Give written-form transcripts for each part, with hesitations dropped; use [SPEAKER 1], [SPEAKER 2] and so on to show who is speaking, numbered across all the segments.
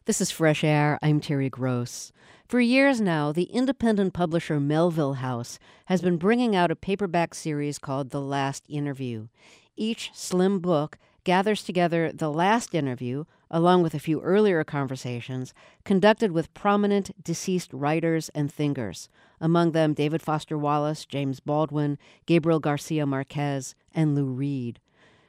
[SPEAKER 1] This is Fresh Air. I'm Terry Gross. For years now, the independent publisher Melville House has been bringing out a paperback series called The Last Interview. Each slim book gathers together the last interview, along with a few earlier conversations, conducted with prominent deceased writers and thinkers, among them David Foster Wallace, James Baldwin, Gabriel Garcia Marquez, and Lou Reed.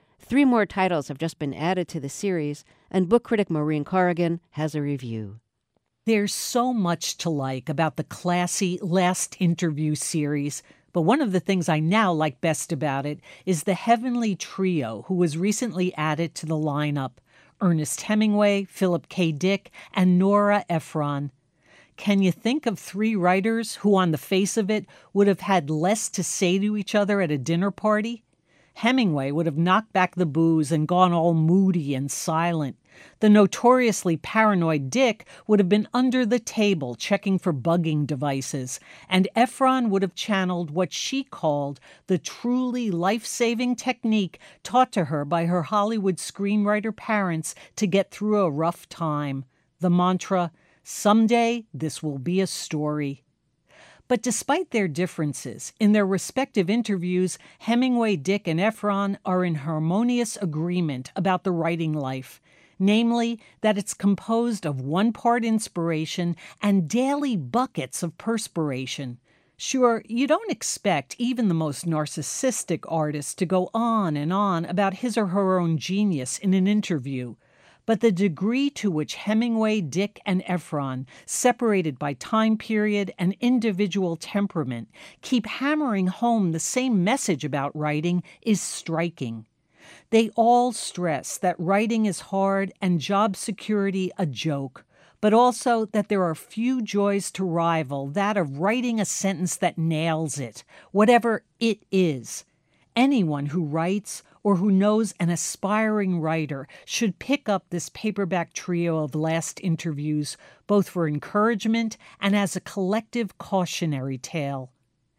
[SPEAKER 1] 3 more titles have just been added to the series, and book critic Maureen Corrigan has a review.
[SPEAKER 2] There's so much to like about the classy Last Interview series, but one of the things I now like best about it is the heavenly trio who was recently added to the lineup: Ernest Hemingway, Philip K. Dick, and Nora Ephron. Can you think of 3 writers who, on the face of it, would have had less to say to each other at a dinner party? Hemingway would have knocked back the booze and gone all moody and silent. The notoriously paranoid Dick would have been under the table checking for bugging devices, and Ephron would have channeled what she called the truly life-saving technique taught to her by her Hollywood screenwriter parents to get through a rough time. The mantra, "Someday this will be a story." But despite their differences, in their respective interviews, Hemingway, Dick, and Ephron are in harmonious agreement about the writing life, namely that it's composed of 1 part inspiration and daily buckets of perspiration. Sure, you don't expect even the most narcissistic artist to go on and on about his or her own genius in an interview. But the degree to which Hemingway, Dick, and Ephron, separated by time period and individual temperament, keep hammering home the same message about writing is striking. They all stress that writing is hard and job security a joke, but also that there are few joys to rival that of writing a sentence that nails it, whatever it is. Anyone who writes or who knows an aspiring writer should pick up this paperback trio of Last Interviews, both for encouragement and as a collective cautionary tale.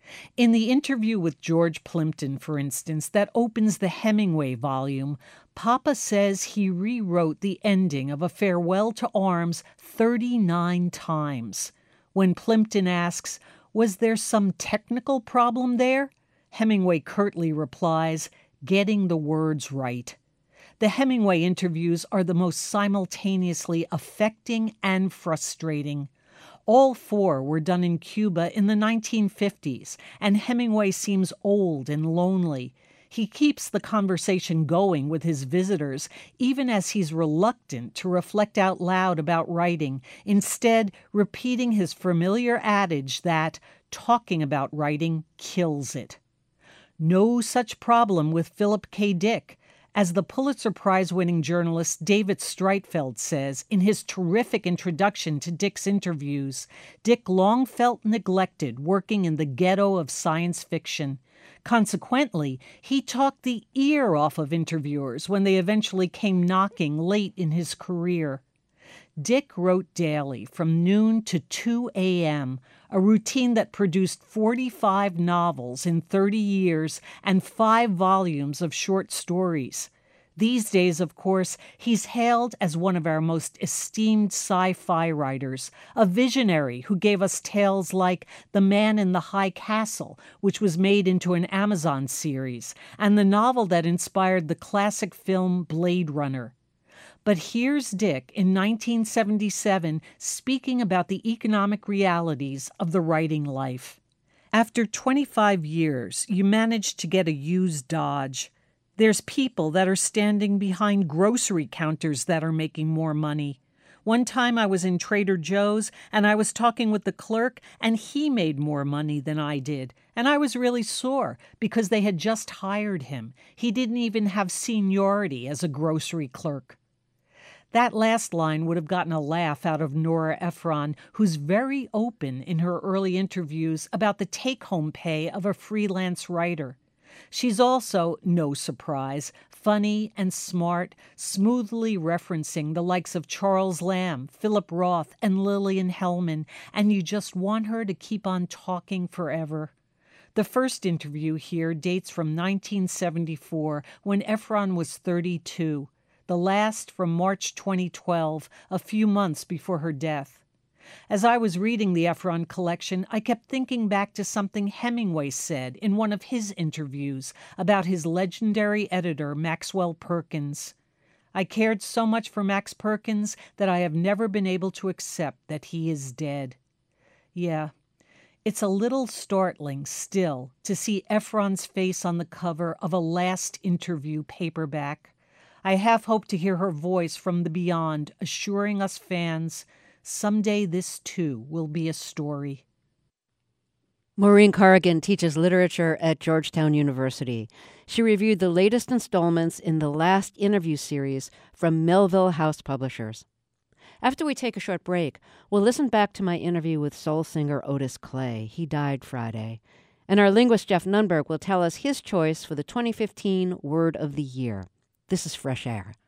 [SPEAKER 2] In the interview with George Plimpton, for instance, that opens the Hemingway volume, Papa says he rewrote the ending of A Farewell to Arms 39 times. When Plimpton asks, "Was there some technical problem there?" Hemingway curtly replies, "Getting the words right." The Hemingway interviews are the most simultaneously affecting and frustrating. All 4 were done in Cuba in the 1950s, and Hemingway seems old and lonely. He keeps the conversation going with his visitors, even as he's reluctant to reflect out loud about writing, instead repeating his familiar adage that talking about writing kills it. No such problem with Philip K. Dick. As the Pulitzer Prize-winning journalist David Streitfeld says in his terrific introduction to Dick's interviews, Dick long felt neglected working in the ghetto of science fiction. Consequently, he talked the ear off of interviewers when they eventually came knocking late in his career. Dick wrote daily from noon to 2 a.m., a routine that produced 45 novels in 30 years and 5 volumes of short stories. These days, of course, he's hailed as one of our most esteemed sci-fi writers, a visionary who gave us tales like The Man in the High Castle, which was made into an Amazon series, and the novel that inspired the classic film Blade Runner. But here's Dick in 1977 speaking about the economic realities of the writing life. After 25 years, you managed to get a used Dodge. There's people that are standing behind grocery counters that are making more money. One time I was in Trader Joe's and I was talking with the clerk and he made more money than I did. And I was really sore because they had just hired him. He didn't even have seniority as a grocery clerk. That last line would have gotten a laugh out of Nora Ephron, who's very open in her early interviews about the take-home pay of a freelance writer. She's also, no surprise, funny and smart, smoothly referencing the likes of Charles Lamb, Philip Roth, and Lillian Hellman, and you just want her to keep on talking forever. The first interview here dates from 1974, when Ephron was 32. the last from March 2012, a few months before her death. As I was reading the Ephron collection, I kept thinking back to something Hemingway said in one of his interviews about his legendary editor, Maxwell Perkins. I cared so much for Max Perkins that I have never been able to accept that he is dead. Yeah, it's a little startling still to see Ephron's face on the cover of a Last Interview paperback. I half hope to hear her voice from the beyond, assuring us fans, someday this too will be a story.
[SPEAKER 1] Maureen Corrigan teaches literature at Georgetown University. She reviewed the latest installments in the Last Interview series from Melville House Publishers. After we take a short break, we'll listen back to my interview with soul singer Otis Clay. He died Friday. And our linguist Jeff Nunberg will tell us his choice for the 2015 Word of the Year. This is Fresh Air.